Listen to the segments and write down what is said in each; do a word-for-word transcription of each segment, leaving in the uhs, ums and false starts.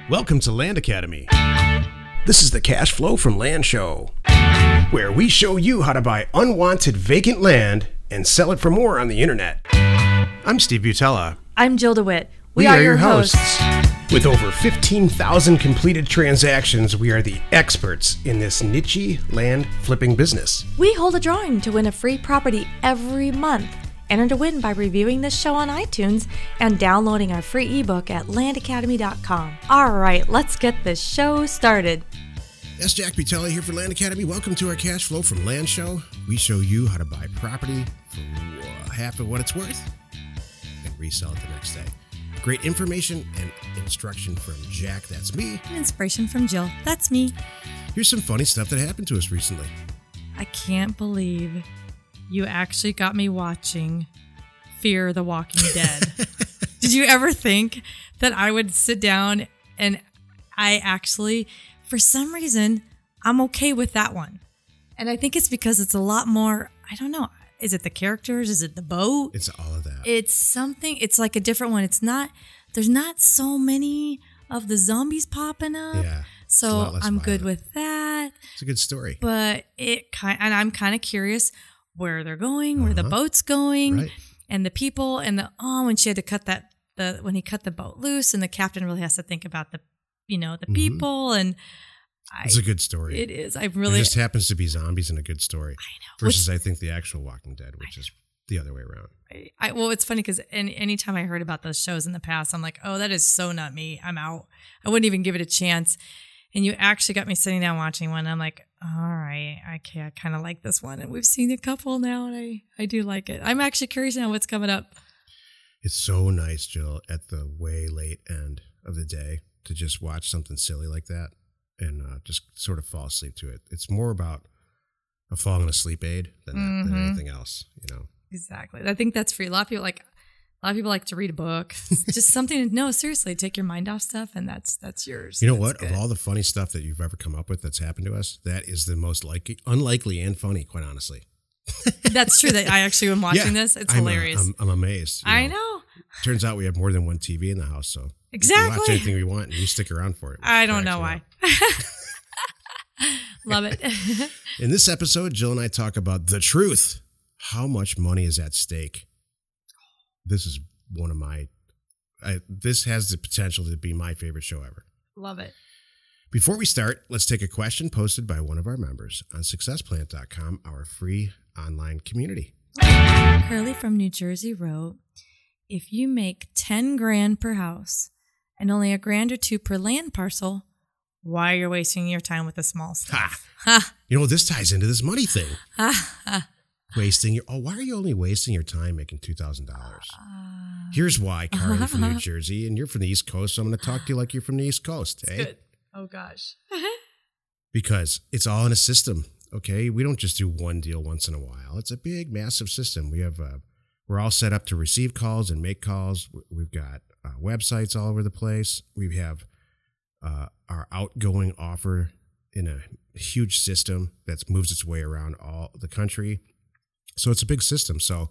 Welcome to Land Academy. This is the Cash Flow from Land Show, where we show you how to buy unwanted vacant land and sell it for more on the internet. I'm Steve Butella. I'm Jill DeWitt. We, we are, are your hosts. hosts. With over fifteen thousand completed transactions, we are the experts in this niche land flipping business. We hold a drawing to win a free property every month. Enter to win by reviewing this show on iTunes and downloading our free ebook at land academy dot com. All right, let's get this show started. That's Jack Butella here for Land Academy. Welcome to our Cash Flow from Land Show. We show you how to buy property for half of what it's worth and resell it the next day. Great information and instruction from Jack, that's me. And inspiration from Jill, that's me. Here's some funny stuff that happened to us recently. I can't believe you actually got me watching Fear the Walking Dead. Did you ever think that I would sit down and I actually, for some reason, I'm okay with that one. And I think it's because it's a lot more, I don't know, is it the characters? Is it the boat? It's all of that. It's something, it's like a different one. It's not, there's not so many of the zombies popping up. Yeah. So I'm violent. good with that. It's a good story. But it kind, and I'm kind of curious where they're going, uh-huh. where the boat's going, right. And the people, and the oh, when she had to cut that the when he cut the boat loose, and the captain really has to think about the, you know, the mm-hmm. people, and I, it's a good story. It is. I really. It just happens to be zombies in a good story. I know. Versus, What's, I think the actual Walking Dead, which is the other way around. I, I well, it's funny because any anytime I heard about those shows in the past, I'm like, oh, that is so not me. I'm out. I wouldn't even give it a chance. And you actually got me sitting down watching one. And I'm like, all right, okay, I kind of like this one. And we've seen a couple now, and I, I do like it. I'm actually curious now what's coming up. It's so nice, Jill, at the way late end of the day to just watch something silly like that and uh, just sort of fall asleep to it. It's more about a falling asleep aid than, mm-hmm. than anything else, you know? Exactly. I think that's for you. A lot of people like... A lot of people like to read a book. Just something to, no, seriously, take your mind off stuff, and that's that's yours. You know that's what? Good. Of all the funny stuff that you've ever come up with that's happened to us, that is the most likely, unlikely and funny, quite honestly. That's true that I actually am watching yeah, this. It's I'm, hilarious. Uh, I'm, I'm amazed. I know. know. Turns out we have more than one T V in the house, so exactly. we can watch anything we want, and you stick around for it. I don't know why. Love it. In this episode, Jill and I talk about the truth. How much money is at stake? This is one of my, I, this has the potential to be my favorite show ever. Love it. Before we start, let's take a question posted by one of our members on success plant dot com, our free online community. Curly from New Jersey wrote, if you make ten grand per house and only a grand or two per land parcel, why are you wasting your time with the small stuff? Ha! ha. You know, this ties into this money thing. Ha ha. Wasting your, oh, why are you only wasting your time making two thousand dollars? Uh, Here's why, Carly from New Jersey, and you're from the East Coast, so I'm going to talk to you like you're from the East Coast. Eh? Good. Oh, gosh. Because it's all in a system, okay? We don't just do one deal once in a while. It's a big, massive system. We have, uh, we're all set up to receive calls and make calls. We've got uh, websites all over the place. We have uh, our outgoing offer in a huge system that moves its way around all the country. So it's a big system. So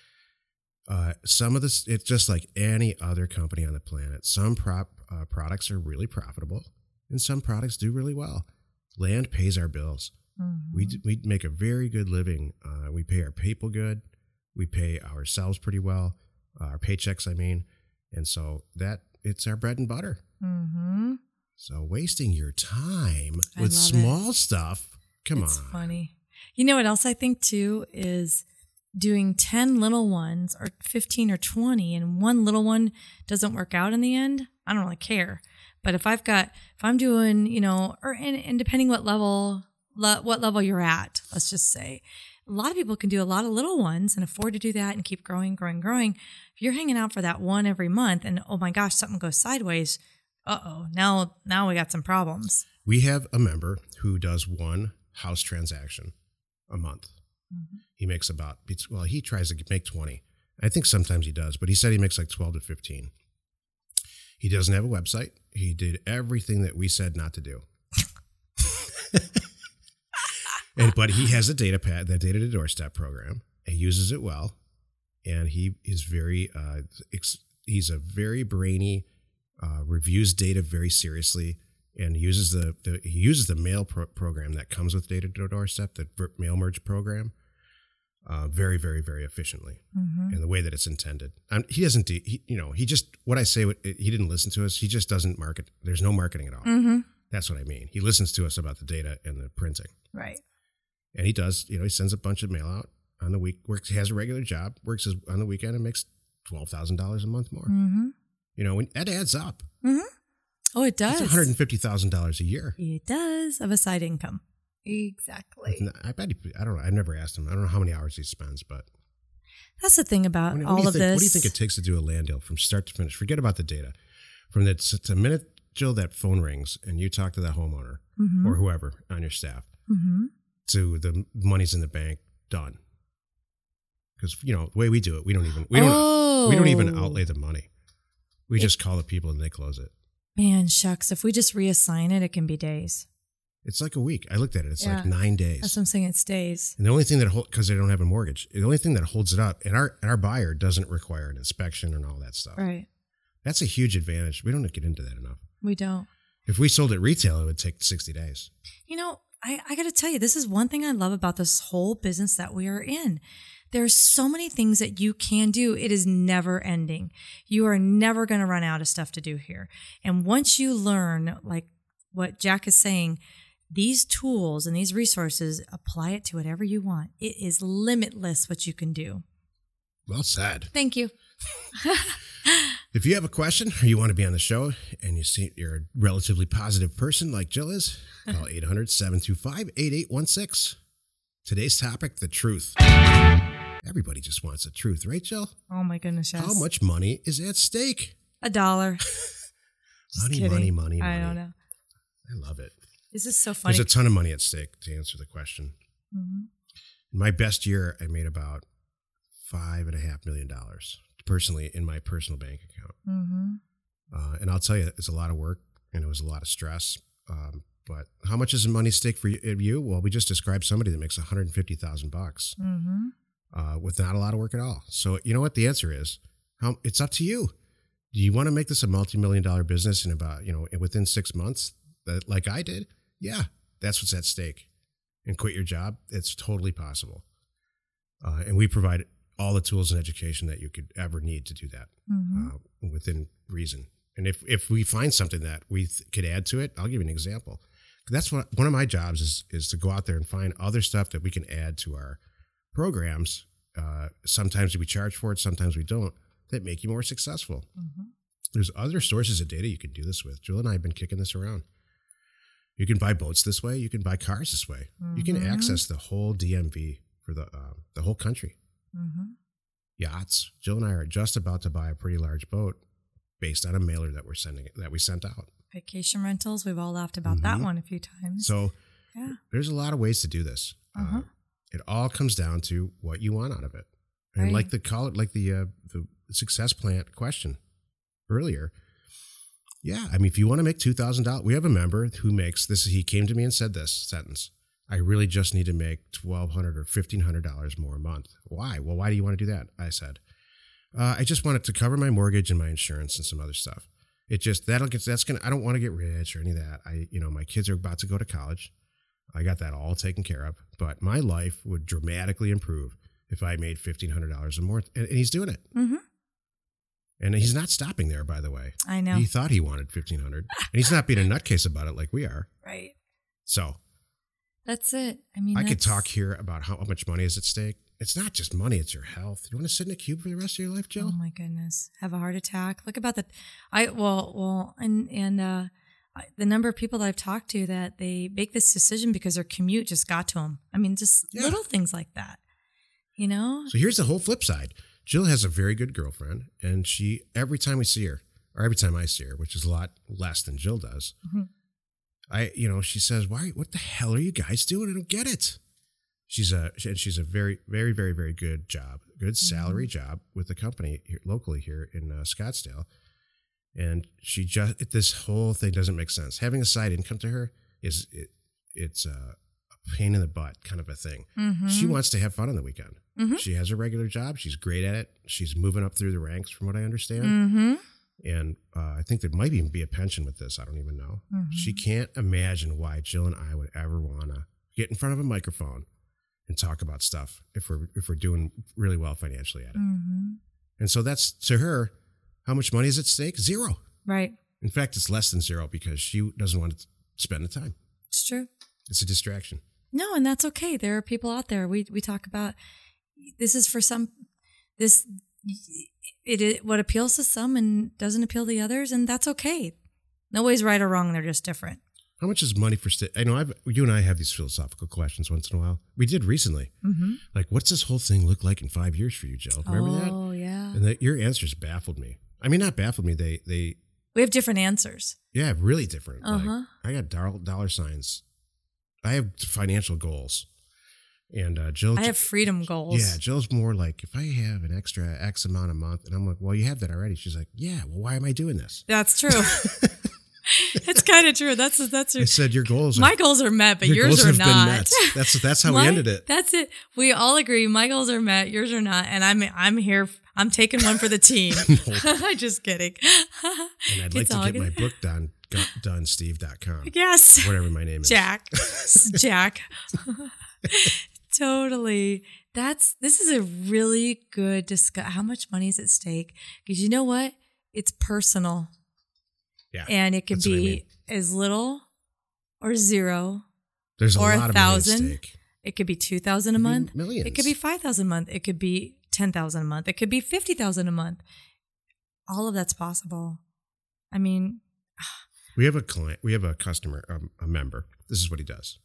uh, some of this, it's just like any other company on the planet. Some prop uh, products are really profitable, and some products do really well. Land pays our bills. Mm-hmm. We we make a very good living. Uh, we pay our people good. We pay ourselves pretty well. Uh, our paychecks, I mean, and so that it's our bread and butter. Mm-hmm. So wasting your time I with small it. stuff, come it's on. It's funny. You know what else I think, too, is doing ten little ones or fifteen or twenty, and one little one doesn't work out in the end. I don't really care. But if I've got, if I'm doing, you know, or and, and depending what level, le, what level you're at, let's just say, a lot of people can do a lot of little ones and afford to do that and keep growing, growing, growing. If you're hanging out for that one every month and, oh my gosh, something goes sideways, uh-oh, now, now we got some problems. We have a member who does one house transaction a month. Mm-hmm. He makes about, well, he tries to make twenty. I think sometimes he does, but he said he makes like twelve to fifteen. He doesn't have a website. He did everything that we said not to do. and But he has a data pad, that data to doorstep program. He uses it well. And he is very, uh, ex- he's a very brainy uh, reviews data very seriously, and uses the, the he uses the mail pro- program that comes with Data to Doorstep, the mail merge program, uh, very, very, very efficiently Mm-hmm. in the way that it's intended. Um, he doesn't, do, he, you know, he just, what I say, he didn't listen to us. He just doesn't market. There's no marketing at all. Mm-hmm. That's what I mean. He listens to us about the data and the printing. Right. And he does, you know, he sends a bunch of mail out on the week, works, he has a regular job, works his, on the weekend and makes twelve thousand dollars a month more. Mm-hmm. You know, when, that adds up. Mm-hmm. Oh, it does. It's one hundred fifty thousand dollars a year. It does of a side income. Exactly. I bet he, I don't know. I've never asked him. I don't know how many hours he spends, but. That's the thing about What do- what all do you of think, this. What do you think it takes to do a land deal from start to finish? Forget about the data. From the, the minute, Jill, that phone rings and you talk to that homeowner Mm-hmm. or whoever on your staff Mm-hmm. to the money's in the bank, done. Because, you know, the way we do it, we don't even, we don't, oh. we don't even outlay the money. We just call the people and they close it. Man, shucks. If we just reassign it, it can be days. It's like a week. I looked at it. It's Yeah. like nine days. That's what I'm saying. It's days. And the only thing that hold because they don't have a mortgage, the only thing that holds it up, and our and our buyer doesn't require an inspection and all that stuff. Right. That's a huge advantage. We don't get into that enough. We don't. If we sold it retail, it would take sixty days. You know, I, I got to tell you, this is one thing I love about this whole business that we are in. There's so many things that you can do. It is never ending. You are never going to run out of stuff to do here. And once you learn, like what Jack is saying, these tools and these resources, apply it to whatever you want. It is limitless what you can do. Well said. Thank you. If you have a question or you want to be on the show and you see you're a relatively positive person like Jill is, call eight hundred, seven two five, eight eight one six. Today's topic, the truth. Everybody just wants the truth, right, Jill? Oh my goodness, yes. How much money is at stake? A dollar. Money, kidding. money, money, money. I don't know. I love it. This is so funny. There's a ton of money at stake to answer the question. Mhm. In my best year, I made about five and a half million dollars personally in my personal bank account. Mhm. Uh, and I'll tell you, it's a lot of work and it was a lot of stress. Um, but how much is the money at stake for you? Well, we just described somebody that makes one hundred fifty thousand bucks Mhm. uh, with not a lot of work at all. So you know what the answer is? How, it's up to you. Do you want to make this a multi-million dollar business in about, you know, within six months, that, like I did? Yeah, that's what's at stake. And quit your job. It's totally possible. Uh, and we provide all the tools and education that you could ever need to do that Mhm. uh, within reason. And if, if we find something that we th- could add to it, I'll give you an example. That's what one of my jobs is, is to go out there and find other stuff that we can add to our programs. Uh, sometimes we charge for it, sometimes we don't, that make you more successful. Mhm. There's other sources of data you can do this with. Jill and I have been kicking this around. You can buy boats this way. You can buy cars this way. You can Mhm. access the whole D M V for the uh, the whole country. Mhm. Yachts. Jill and I are just about to buy a pretty large boat based on a mailer that we're sending that we sent out. Vacation rentals. We've all laughed about that Mhm. one a few times. So yeah. there's a lot of ways to do this. Uh-huh. Uh, it all comes down to what you want out of it. And Right. like the call it like the uh, the success plant question earlier. Yeah, I mean, if you want to make two thousand dollars, we have a member who makes this. He came to me and said this sentence: I really just need to make twelve hundred dollars or fifteen hundred dollars more a month. Why? Well, why do you want to do that? I said, uh, I just want it to cover my mortgage and my insurance and some other stuff. It just, that'll get, that's going to, I don't want to get rich or any of that. I, you know, my kids are about to go to college. I got that all taken care of, but my life would dramatically improve if I made fifteen hundred dollars or more. And, and he's doing it. Mhm. And he's not stopping there, by the way. I know. He thought he wanted fifteen hundred dollars. And he's not being a nutcase about it like we are. Right. So That's it. I mean, I could that's- talk here about how much money is at stake. It's not just money, it's your health. You want to sit in a cube for the rest of your life, Jill? Oh my goodness! Have a heart attack. Look about the, I well well and and uh, I, the number of people that I've talked to that they make this decision because their commute just got to them. I mean, just Yeah. little things like that. You know. So here's the whole flip side. Jill has a very good girlfriend, and she, every time we see her, or every time I see her, which is a lot less than Jill does, Mhm. I, you know, she says, "Why? What the hell are you guys doing? I don't get it." She's a, and she's a very, very, very, very good job, good salary job with the company here, locally here in uh, Scottsdale, and she just, this whole thing doesn't make sense. Having a side income to her is, it, it's a, a pain in the butt kind of a thing. Mhm. She wants to have fun on the weekend. Mhm. She has a regular job. She's great at it. She's moving up through the ranks, from what I understand. Mhm. And uh, I think there might even be a pension with this. I don't even know. Mm-hmm. She can't imagine why Jill and I would ever want to get in front of a microphone and talk about stuff if we're if we're doing really well financially at it. Mm-hmm. And so that's, to her, how much money is at stake? Zero. Right. In fact, it's less than zero because she doesn't want to spend the time. It's true. It's a distraction. No, and that's okay. There are people out there. We we talk about this is for some this it, it what appeals to some and doesn't appeal to the others, and that's okay. Nobody's right or wrong. They're just different. How much is money for sta- I know I've, you and I have these philosophical questions once in a while. We did recently. Mm-hmm. Like, what's this whole thing look like in five years for you, Jill? Remember oh, that? Oh, yeah. And that your answers baffled me. I mean, not baffled me. They, they, We have different answers. yeah, really different. Uh-huh. Like, I got dollar, dollar signs. I have financial goals. And uh, Jill, I have freedom goals. yeah, Jill's more like, if I have an extra X amount a month, and I'm like, well, you have that already. She's like, yeah, well, why am I doing this? That's true. It's kind of true. That's that's. I said your goals. My are, goals are met, but your yours goals are have not. been met. That's that's how My- we ended it. That's it. We all agree. My goals are met. Yours are not, and I'm I'm here. I'm taking one for the team. Just kidding. And I'd like It's to all get good. my book done, done steve dot com. Yes, Whatever my name is. Jack. Jack. Totally. That's this is a really good discuss. How much money is at stake? Because you know what? It's personal, Yeah. and it could that's what I be mean. as little or zero. There's a or a lot of thousand. money at stake. It could be two thousand a Could be month. millions. It could be five thousand a month. It could be ten thousand a month. It could be fifty thousand a month. All of that's possible. I mean, We have a client, we have a customer, um, a member. This is what he does.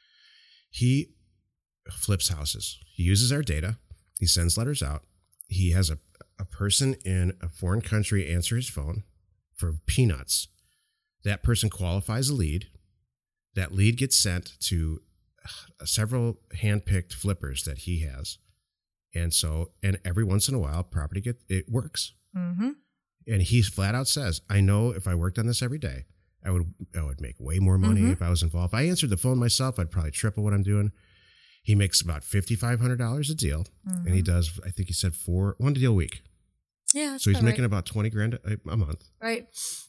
He flips houses. He uses our data. He sends letters out. He has a, a person in a foreign country answer his phone for peanuts. That person qualifies a lead. That lead gets sent to uh, several hand-picked flippers that he has. And so, and every once in a while, property get it works. mm-hmm. And he flat out says, I know if I worked on this every day, I would I would make way more money Mhm. if I was involved. If I answered the phone myself, I'd probably triple what I'm doing. He makes about fifty-five hundred dollars a deal. Mhm. And he does, I think he said four, one deal a week. Yeah. That's So he's about making right. about twenty grand a, a month. right.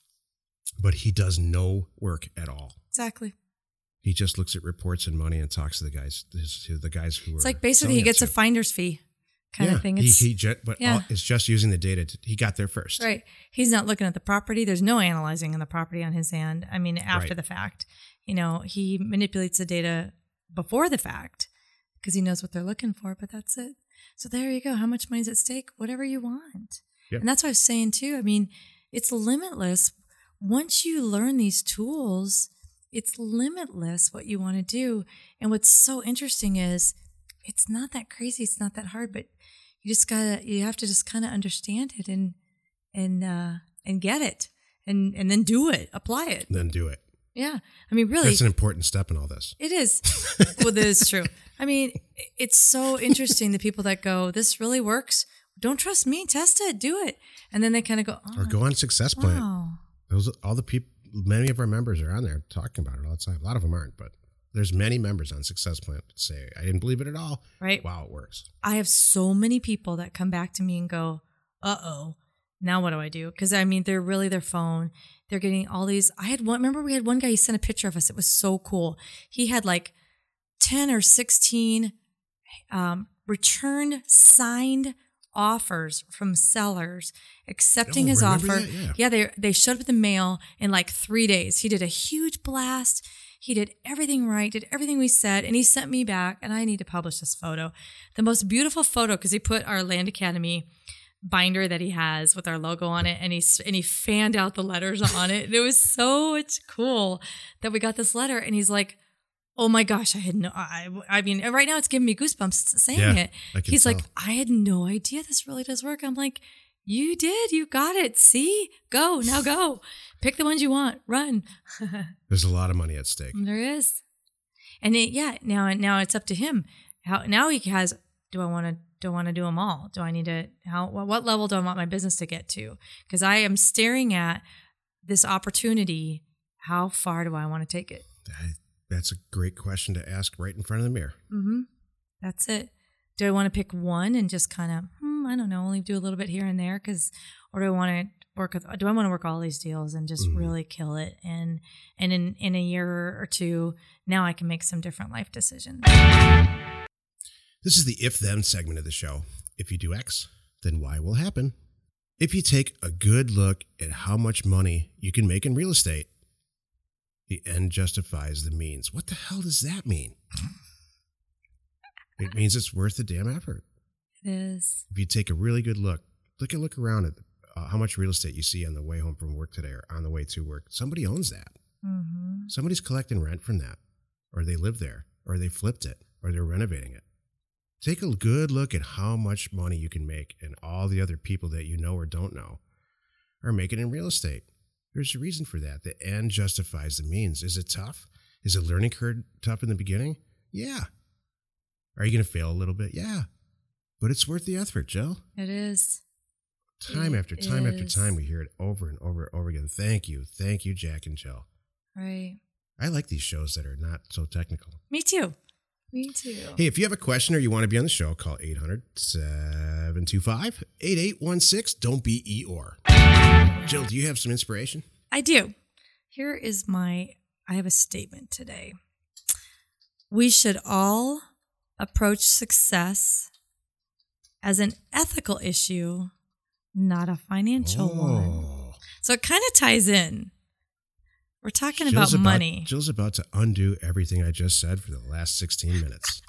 But he does no work at all. Exactly. He just looks at reports and money and talks to the guys, to the guys who It's are like basically selling he it gets to. a finder's fee kind yeah, of thing. He, It's he ju- but yeah. all, it's just using the data. To, he got there first. right. He's not looking at the property. There's no analyzing in the property on his end. I mean, after Right. the fact, you know, he manipulates the data before the fact because he knows what they're looking for. But that's it. So there you go. How much money's at stake? Whatever you want. Yep. And that's what I was saying too. I mean, it's limitless. Once you learn these tools, it's limitless what you want to do. And what's so interesting is it's not that crazy. It's not that hard, but you just gotta, you have to just kind of understand it and, and, uh, and get it and, and then do it, apply it. Then do it. Yeah. I mean, really, That's an important step in all this. it is. Well, that is true. I mean, it's so interesting the people that go, this really works. Don't trust me. Test it. Do it. And then they kind of go, oh, Or go on Success Plant. wow. Those all the people, many of our members are on there talking about it all the time. A lot of them aren't, but there's many members on Success Plant that say, I didn't believe it at all. Right. Wow, it works. I have so many people that come back to me and go, uh oh, now what do I do? Because I mean, they're really their phone. They're getting all these. I had one, remember we had one guy, he sent a picture of us. It was so cool. He had like ten or sixteen um, returned signed offers from sellers accepting Oh, his remember offer. that? Yeah. yeah, they they showed up at the mail in like three days. He did a huge blast. He did everything right, did everything we said, and he sent me back, and I need to publish this photo. The most beautiful photo, because he put our Land Academy binder that he has with our logo on it, and he and he fanned out the letters on it. And it was so it's cool that we got this letter, and he's like, oh my gosh, I had no, I, I mean, right now it's giving me goosebumps saying Yeah, it. I can He's like, tell. I had no idea this really does work. I'm like, you did, you got it. See, go, now go. Pick the ones you want, run. There's a lot of money at stake. There is. And it, yeah, now, now it's up to him. How, now he has, do I want to, do I want to do them all? Do I need to, how, what level do I want my business to get to? Because I am staring at this opportunity. How far do I want to take it? I, that's a great question to ask right in front of the mirror. Mm-hmm. That's it. Do I want to pick one and just kind of, hmm, mm, I don't know, only do a little bit here and there because, or do I want to work with, do I want to work all these deals and just mm-hmm. really kill it? And, and in, in a year or two, now I can make some different life decisions. This is the if then segment of the show. If you do X, then Y will happen. If you take a good look at how much money you can make in real estate, the end justifies the means. What the hell does that mean? It means it's worth the damn effort. It is. If you take a really good look, look at look around at uh, how much real estate you see on the way home from work today or on the way to work. Somebody owns that. Mm-hmm. Somebody's collecting rent from that, or they live there, or they flipped it, or they're renovating it. Take a good look at how much money you can make, and all the other people that you know or don't know are making in real estate. There's a reason for that. The end justifies the means. Is it tough? Is the learning curve tough in the beginning? Yeah. Are you going to fail a little bit? Yeah. But it's worth the effort, Jill. It is. Time it after time is. after time, we hear it over and over and over again. Thank you. Thank you, Jack and Jill. Right. I like these shows that are not so technical. Me too. Me too. Hey, if you have a question or you want to be on the show, call eight hundred, seven two five, eight eight one six. Don't be Eeyore. Jill, do you have some inspiration? I do. Here is my, I have a statement today. We should all approach success as an ethical issue, not a financial oh. one. So it kind of ties in. We're talking Jill's about money. About, Jill's about to undo everything I just said for the last sixteen minutes.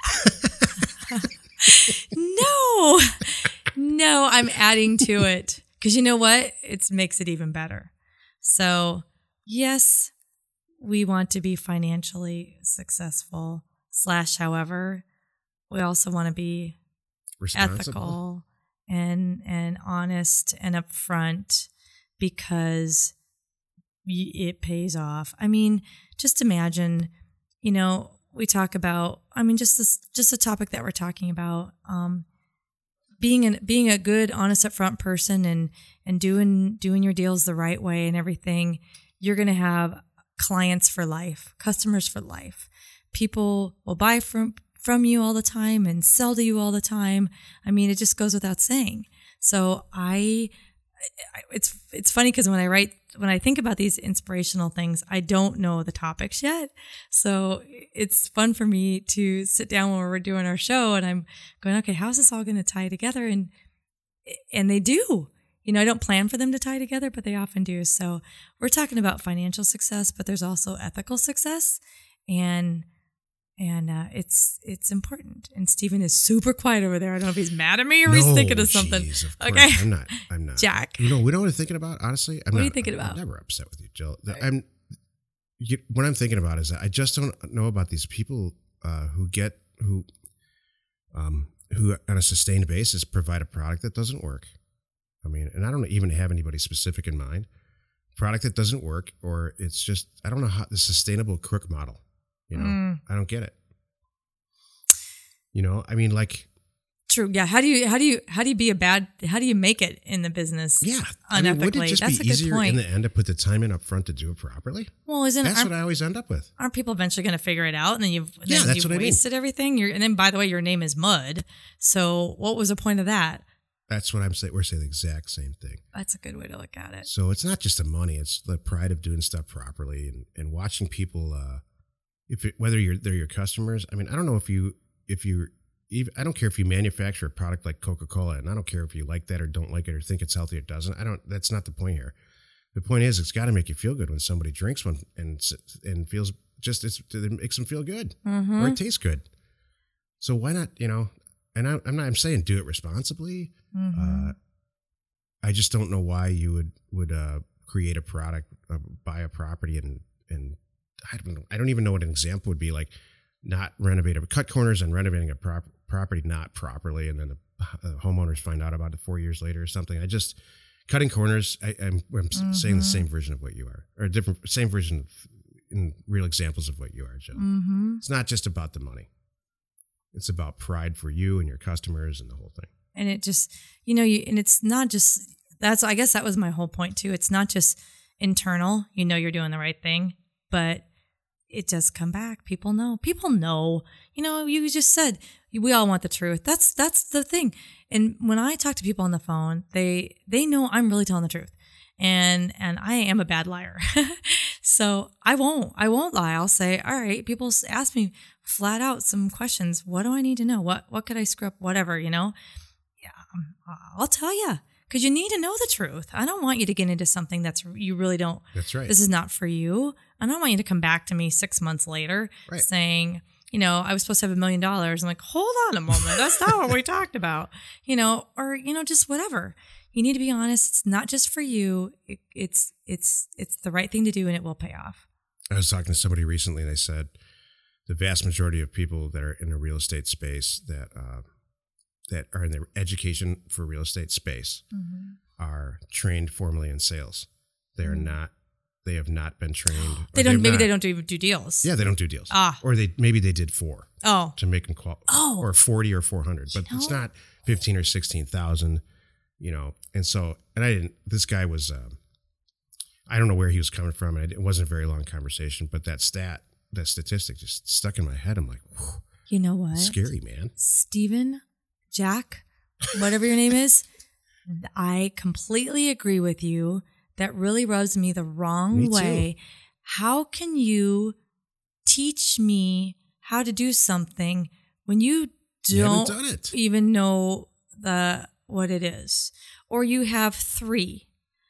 No, no, I'm adding to it because you know what? It makes it even better. So yes, we want to be financially successful slash, however, we also want to be ethical and, and honest and upfront because it pays off. I mean, just imagine, you know, we talk about, I mean, just this, just a topic that we're talking about, um, being an, being a good, honest, upfront person and, and doing, doing your deals the right way and everything. You're going to have clients for life, customers for life. People will buy from, from you all the time and sell to you all the time. I mean, it just goes without saying. So I, it's, it's funny because when I write, when I think about these inspirational things, I don't know the topics yet. So it's fun for me to sit down when we're doing our show and I'm going, okay, how's this all going to tie together? And, and they do, you know, I don't plan for them to tie together, but they often do. So we're talking about financial success, but there's also ethical success and And uh, it's it's important. And Stephen is super quiet over there. I don't know if he's mad at me or no, he's thinking of something. Geez, of course. Okay, I'm not. I'm not. Jack. You know, we know what I'm thinking about. Honestly, I'm what not, are you thinking I'm, about? I'm never upset with you, Jill. Right. I'm. You, what I'm thinking about is that I just don't know about these people uh, who get who, um, who on a sustained basis provide a product that doesn't work. I mean, and I don't even have anybody specific in mind. Product that doesn't work, or it's just I don't know how the sustainable crook model. You know, Mm. I don't get it. You know, I mean, like, True. Yeah. How do you how do you how do you be a bad how do you make it in the business? yeah. I mean, unethically. wouldn't it just That's be a good easier point. in the end to put the time in up front to do it properly? Well, isn't That's aren't, what I always end up with. aren't people eventually going to figure it out and then you've Yeah, then that's you've what I mean. wasted everything? You're, and then by the way, your name is Mud. So what was the point of that? That's what I'm saying. We're saying the exact same thing. That's a good way to look at it. So it's not just the money; it's the pride of doing stuff properly and, and watching people. Uh, if it, whether you're they're your customers, I mean, I don't know if you if you even I don't care if you manufacture a product like Coca-Cola, and I don't care if you like that or don't like it or think it's healthy or doesn't. I don't. That's not the point here. The point is, it's got to make you feel good when somebody drinks one and and feels just it's, it makes them feel good Mm-hmm. or it tastes good. So why not? You know, and I, I'm not. I'm saying do it responsibly. Mm-hmm. Uh, I just don't know why you would would uh, create a product, uh, buy a property, and and I don't know, I don't even know what an example would be like. Not renovate it, cut corners and renovating a prop, property not properly, and then the uh, homeowners find out about it four years later or something. I just cutting corners. I, I'm, I'm Mm-hmm. saying the same version of what you are, or a different same version of in real examples of what you are, Jill. Mm-hmm. It's not just about the money. It's about pride for you and your customers and the whole thing. And it just, you know, you, and it's not just, that's, I guess that was my whole point too. It's not just internal, you know, you're doing the right thing, but it does come back. People know, people know, you know, you just said, we all want the truth. That's, that's the thing. And when I talk to people on the phone, they they know I'm really telling the truth. And and I am a bad liar. So I won't. I won't lie. I'll say, all right, people ask me flat out some questions. What do I need to know? What what could I screw up? Whatever, you know? Yeah, I'll tell you. Because you need to know the truth. I don't want you to get into something that's you really don't. That's right. This is not for you. I don't want you to come back to me six months later right. saying, you know, I was supposed to have a million dollars. I'm like, hold on a moment. That's not what we talked about. You know, or, you know, just whatever. You need to be honest. It's not just for you. It, it's, it's, it's the right thing to do and it will pay off. I was talking to somebody recently and they said the vast majority of people that are in the real estate space that, uh, that are in the education for real estate space mm-hmm. are trained formally in sales. They are mm-hmm. not, they have not been trained. they don't, maybe not, they don't do, do deals. Yeah, they don't do deals. Ah. Or they, maybe they did four. Oh. To make them qual. Oh. Or forty or four hundred. But you know? It's not fifteen or sixteen thousand, you know. And so, and I didn't, this guy was, um, I don't know where he was coming from. And it wasn't a very long conversation, but that stat, that statistic just stuck in my head. I'm like, whew, you know what? Scary, man. Stephen, Jack, whatever your name is, I completely agree with you. That really rubs me the wrong me way. Too. How can you teach me how to do something when you don't you done it. even know the what it is? Or you have three.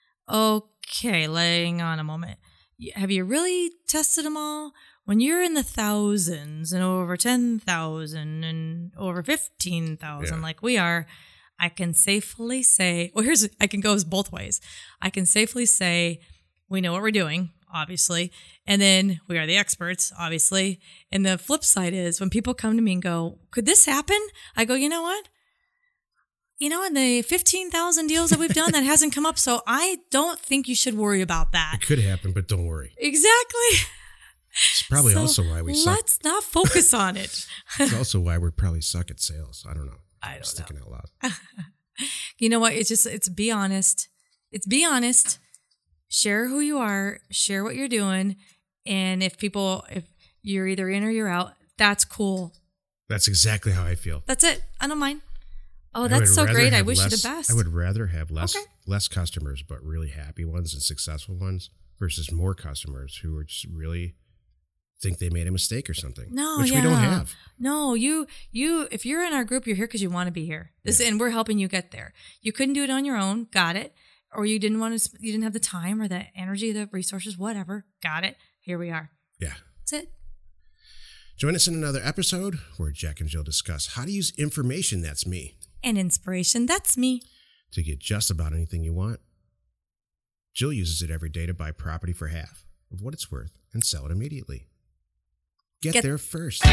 Okay, laying on a moment. Have you really tested them all? When you're in the thousands and over ten thousand and over fifteen thousand yeah. like we are, I can safely say, well, here's, I can go both ways. I can safely say, we know what we're doing, obviously. And then we are the experts, obviously. And the flip side is when people come to me and go, could this happen? I go, you know what? You know, in the fifteen thousand deals that we've done, that hasn't come up. So I don't think you should worry about that. It could happen, but don't worry. Exactly. It's probably so also why we suck. Let's not focus on it. It's also why we probably suck at sales. I don't know. I don't Sticking know. out loud. You know what? It's just, it's be honest. It's be honest. Share who you are. Share what you're doing. And if people, if you're either in or you're out, that's cool. That's exactly how I feel. That's it. I don't mind. Oh, that's so great. I wish less, you the best. I would rather have less okay. less customers, but really happy ones and successful ones versus more customers who are just really think they made a mistake or something. No, which yeah. we don't have. No, you, you, if you're in our group, you're here because you want to be here. This, yeah. and we're helping you get there. You couldn't do it on your own. Got it. Or you didn't want to, you didn't have the time or the energy, the resources, whatever. Got it. Here we are. Yeah. That's it. Join us in another episode where Jack and Jill discuss how to use information, that's me, and inspiration, that's me, to get just about anything you want. Jill uses it every day to buy property for half of what it's worth and sell it immediately. Get, Get there first.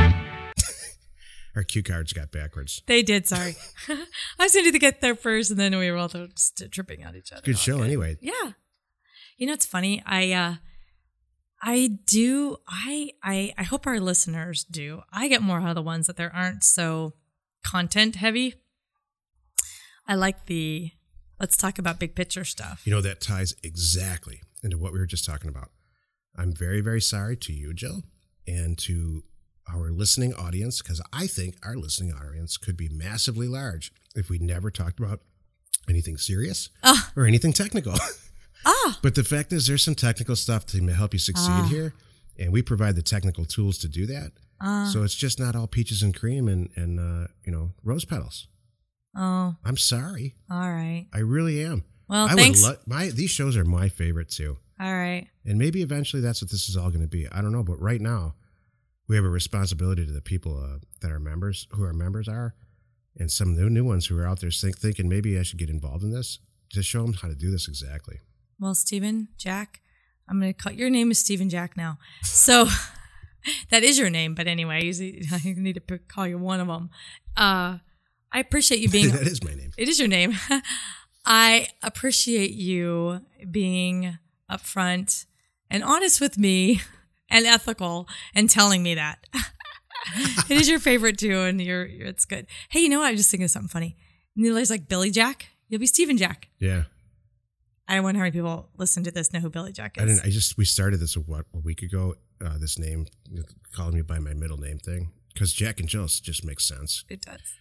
Our cue cards got backwards. They did, sorry. I was going to get there first, and then we were all just tripping on each other. Good show, okay. Anyway. Yeah. You know, it's funny. I uh, I do, I, I, I hope our listeners do. I get more out of the ones that there aren't so content heavy. I like the, let's talk about big picture stuff. You know, that ties exactly into what we were just talking about. I'm very, very sorry to you, Jill, and to our listening audience, because I think our listening audience could be massively large if we never talked about anything serious ah. or anything technical. Ah. But the fact is there's some technical stuff to help you succeed ah. here, and we provide the technical tools to do that. Ah. So it's just not all peaches and cream and, and uh, you know, rose petals. Oh. I'm sorry. All right. I really am. Well, I thanks. Would lo- my, these shows are my favorite, too. All right. And maybe eventually that's what this is all going to be. I don't know. But right now, we have a responsibility to the people uh, that are members, who our members are, and some of the new ones who are out there think, thinking maybe I should get involved in this, to show them how to do this exactly. Well, Stephen, Jack, I'm going to call, your name is Stephen Jack now. So that is your name. But anyway, I usually I need to call you one of them. Uh, I appreciate you being. That is my name. It is your name. I appreciate you being upfront and honest with me and ethical and telling me that. It is your favorite too, and you're, you're it's good. Hey, you know what? I was just thinking of something funny. There's like Billy Jack. You'll be Stephen Jack. Yeah. I wonder how many people listen to this know who Billy Jack is. I didn't. I just we started this a, what a week ago. Uh, this name, calling me by my middle name thing, because Jack and Jill just makes sense. It does.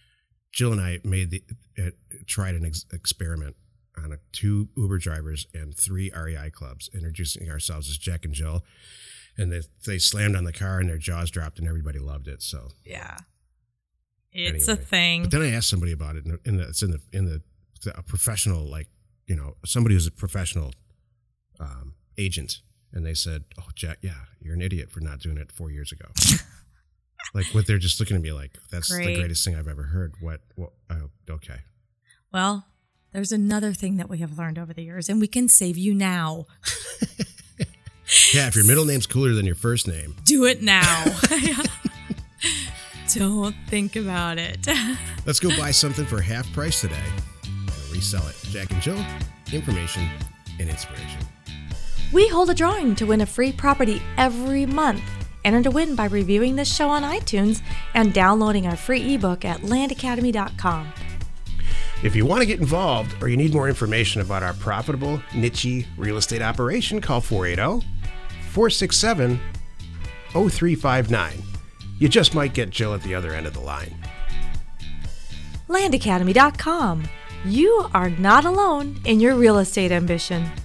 Jill and I made the uh, tried an ex- experiment on a, two Uber drivers and three R E I clubs, introducing ourselves as Jack and Jill, and they, they slammed on the car and their jaws dropped and everybody loved it. So yeah, it's anyway. a thing. But then I asked somebody about it, and in the, it's in the in the, the a professional, like, you know, somebody who's a professional um, agent, and they said, "Oh, Jack, yeah, you're an idiot for not doing it four years ago." Like, what they're just looking at me like, that's Great. the greatest thing I've ever heard. What? What? Oh, okay. Well, there's another thing that we have learned over the years, and we can save you now. Yeah, if your middle name's cooler than your first name, do it now. Don't think about it. Let's go buy something for half price today and resell it. Jack and Jill, information and inspiration. We hold a drawing to win a free property every month. Enter to win by reviewing this show on iTunes and downloading our free ebook at land academy dot com. If you want to get involved or you need more information about our profitable, niche real estate operation, call four eight zero, four six seven, zero three five nine. You just might get Jill at the other end of the line. land academy dot com. You are not alone in your real estate ambition.